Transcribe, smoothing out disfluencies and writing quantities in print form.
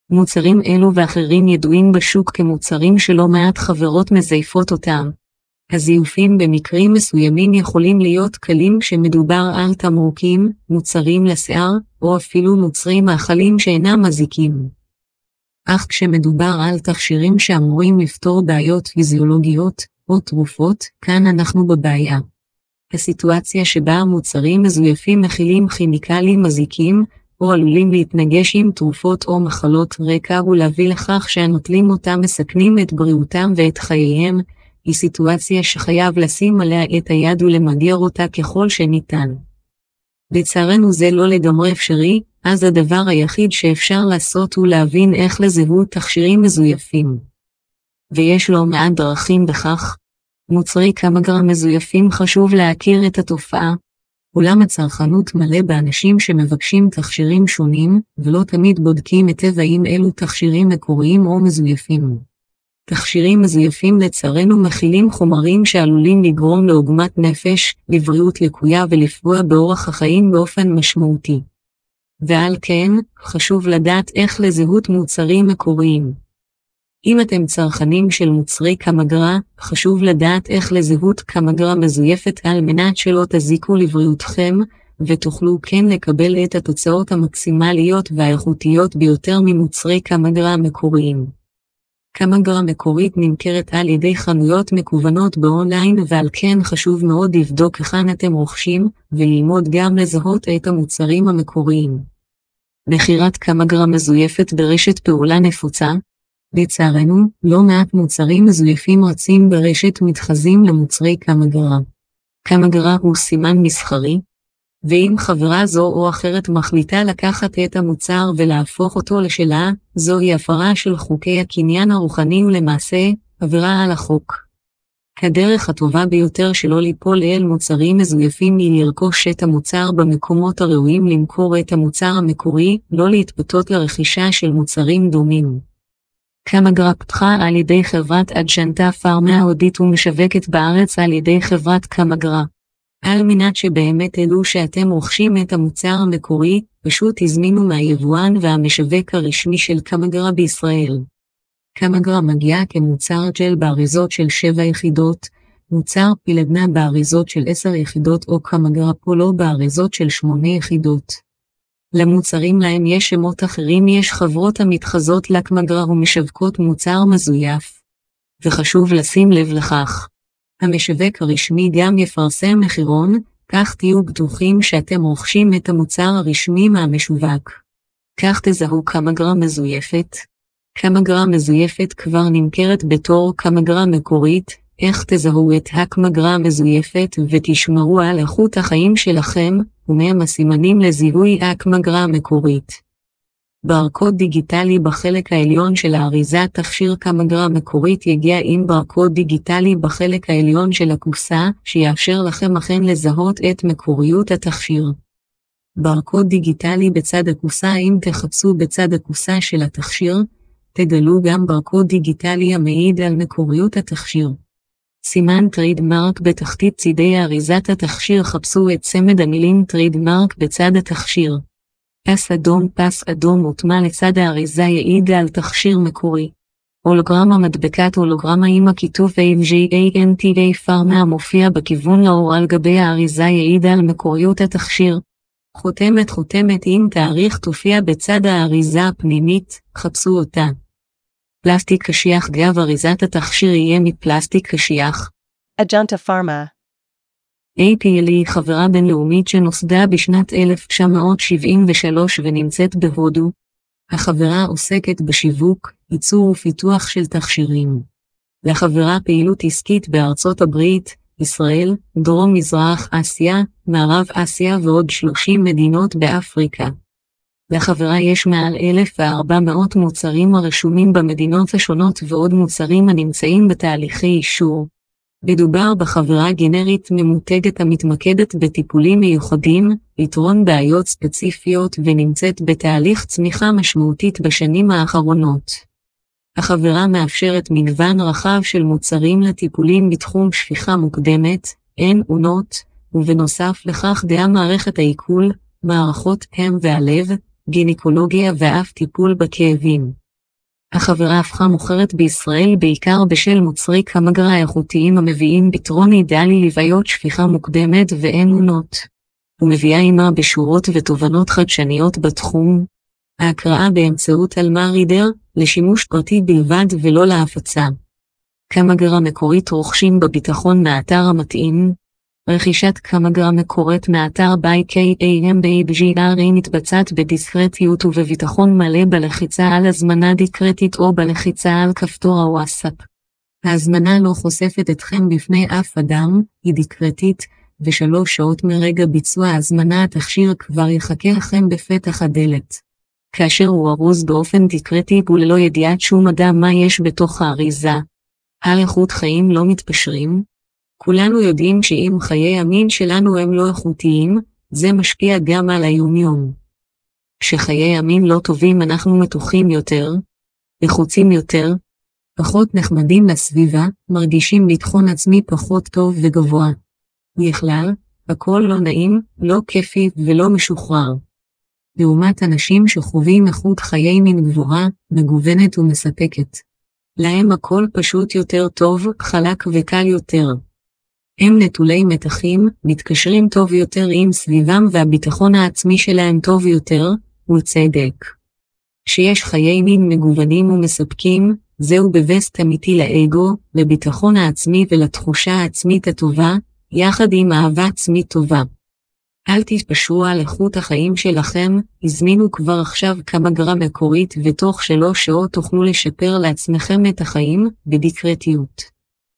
מוצרים אלו ואחרים ידועים בשוק כמוצרים שלא מעט חברות מזייפות אותם. הזיופים במקרים מסוימים יכולים להיות קלים כשמדובר על תמרוקים, מוצרים לשיער, או אפילו מוצרים מאכלים שאינם מזיקים. אך כשמדובר על תכשירים שאמורים לפתור בעיות פיזיולוגיות, או תרופות, כאן אנחנו בבעיה. הסיטואציה שבה המוצרים מזויפים מכילים כימיקלים מזיקים, או עלולים להתנגש עם תרופות או מחלות רקע ולהביא לכך שהנוטלים אותם מסכנים את בריאותם ואת חייהם, היא סיטואציה שחייב לשים עליה את היד ולמגר אותה ככל שניתן. לצערנו זה לא לגמרי אפשרי, אז הדבר היחיד שאפשר לעשות הוא להבין איך לזהות תכשירים מזויפים. ויש לא מעט דרכים בכך. מוצרי קמגרם מזויפים חשוב להכיר את התופעה. עולם הצרכנות מלא באנשים שמבקשים תכשירים שונים, ולא תמיד בודקים היטב האם אלו תכשירים מקוריים או מזויפים. תכשירים מזויפים לצערנו מכילים חומרים שעלולים לגרום לעוגמת נפש, לבריאות לקויה ולפגוע באורח החיים באופן משמעותי. ועל כן, חשוב לדעת איך לזהות מוצרים מקוריים. אם אתם צרכנים של מוצרי קמגרה, חשוב לדעת איך לזהות קמגרה מזויפת על מנת שלא תזיקו לבריאותכם, ותוכלו כן לקבל את התוצאות המקסימליות והאיכותיות ביותר ממוצרי קמגרה מקוריים. קמגרה מקורית נמכרת על ידי חנויות מקוונות באונליין ועל כן חשוב מאוד לבדוק היכן אתם רוכשים, וללמוד גם לזהות את המוצרים המקוריים. מכירת קמגרה מזויפת ברשת פעולה נפוצה. לצערנו, לא מעט מוצרים מזויפים רצים ברשת מתחזים למוצרי קמגרה. קמגרה הוא סימן מסחרי, ואם חברה זו או אחרת מחליטה לקחת את המוצר ולהפוך אותו לשלה, זוהי הפרה של חוקי הקניין הרוחני ולמעשה, עבירה על החוק. הדרך הטובה ביותר שלא ליפול אל מוצרים מזויפים היא לרכוש את המוצר במקומות הראויים למכור את המוצר המקורי, לא להתפתות לרכישה של מוצרים דומים. קמגרה פותחה על ידי חברת אג'נטה פארמה ההודית ומשווקת בארץ על ידי חברת קמגרה. על מנת שבאמת תדעו שאתם רוכשים את המוצר המקורי, פשוט תזמינו מהיבואן והמשווק הרשמי של קמגרה בישראל. קמגרה מגיעה כמוצר ג'ל באריזות של 7 יחידות, מוצר פילדנה באריזות של 10 יחידות או קמגרה פולו באריזות של 8 יחידות. למוצרים להם יש שמות אחרים, יש חברות המתחזות לקמגרה ומשווקות מוצר מזויף. וחשוב לשים לב לכך. המשווק הרשמי גם יפרסם מחירון, כך תהיו בטוחים שאתם רוכשים את המוצר הרשמי מהמשווק. כך תזהו קמגרה מזויפת. קמגרה מזויפת כבר נמכרת בתור קמגרה מקורית, איך תזהו את הקמגרה המזויפת ותשמרו על איכות החיים שלכם, ומהם הסימנים לזיהוי הקמגרה המקורית. ברקוד דיגיטלי בחלק העליון של האריזה. תכשיר קמגרה מקורית יגיע עם ברקוד דיגיטלי בחלק העליון של הקופסה, שיאפשר לכם אכן לזהות את מקוריות התכשיר. ברקוד דיגיטלי בצד הקופסה. אם תחפשו בצד הקופסה של התכשיר, תגלו גם ברקוד דיגיטלי המעיד על מקוריות התכשיר. סימן טריידמרק בתחתית צידי אריזת התכשיר. חפשו את צמד המילים טריידמרק בצד התכשיר. פס אדום מוטמע לצד האריזה יעיד על תכשיר מקורי. הולוגרמה. מדבקת הולוגרמה עם הכיתוב AGANTA פארמה המופיע בכיוון לאור על גבי האריזה יעיד על מקוריות התכשיר. חותמת עם תאריך תופיע בצד האריזה הפנימית, חפשו אותה. פלסטיק קשיח. גב אריזת התכשיר יהיה מפלסטיק קשיח. אג'נטה פארמה. APL היא חברה בינלאומית שנוסדה בשנת 1973 ונמצאת בהודו. החברה עוסקת בשיווק, ייצור ופיתוח של תכשירים. לחברה פעילות עסקית בארצות הברית, ישראל, דרום מזרח אסיה, מערב אסיה ועוד 30 מדינות באפריקה. לחברה יש מעל 1,400 מוצרים הרשומים במדינות השונות ועוד מוצרים הנמצאים בתהליכי אישור. מדובר בחברה גנרית ממותגת המתמקדת בטיפולים מיוחדים, פתרון בעיות ספציפיות ונמצאת בתהליך צמיחה משמעותית בשנים האחרונות. החברה מאפשרת מגוון רחב של מוצרים לטיפולים בתחום שפיכה מוקדמת, עונות, ובנוסף לכך גם מערכת העיכול, מערכות הם והלב, גינקולוגיה ואף טיפול בכאבים. החברה הפכה מוכרת בישראל בעיקר בשל מוצרי קמגרה איכותיים המביאים פתרון אידיאלי לבעיות שפיכה מוקדמת ואמונות, ומביאה עימה בשורות ותובנות חדשניות בתחום. ההקראה באמצעות אלמה רידר, לשימוש פרטי בלבד ולא להפצה. קמגרה מקורית רוכשים בביטחון מהאתר המתאים. רכישת קמגרה מקורית מהאתר BuyKAMBGRA מתבצעת בדיסקרטיות ובביטחון מלא בלחיצה על הזמנה דיסקרטית או בלחיצה על כפתור הוואטסאפ. ההזמנה לא חושפת אתכם בפני אף אדם, היא דיסקרטית, ו3 שעות מרגע ביצוע ההזמנה התכשיר כבר יחכה לכם בפתח הדלת. כאשר הוא ארוז באופן דיסקרטי וללא ידיעת שום אדם מה יש בתוך האריזה. על איכות חיים לא מתפשרים. כולנו יודעים שאם חיי המין שלנו הם לא איכותיים, זה משפיע גם על היומיום. כשחיי המין לא טובים אנחנו מתוחים יותר, לחוצים יותר, פחות נחמדים לסביבה, מרגישים ביטחון עצמי פחות טוב וגבוה. בכלל, הכל לא נעים, לא כיפי ולא משוחרר. לעומת אנשים שחווים איכות חיי מין גבוהה, מגוונת ומספקת. להם הכל פשוט יותר טוב, חלק וקל יותר. הם נטולי מתחים, מתקשרים טוב יותר עם סביבם והביטחון העצמי שלהם טוב יותר, וצדק. כשיש חיי מין מגוונים ומספקים, זהו בבסט אמיתי לאגו, לביטחון העצמי ולתחושה העצמית הטובה, יחד עם אהבה עצמית טובה. אל תתפשרו על איכות החיים שלכם, הזמינו כבר עכשיו קמגרה מקורית ותוך 3 שעות תוכלו לשפר לעצמכם את החיים, בדיסקרטיות.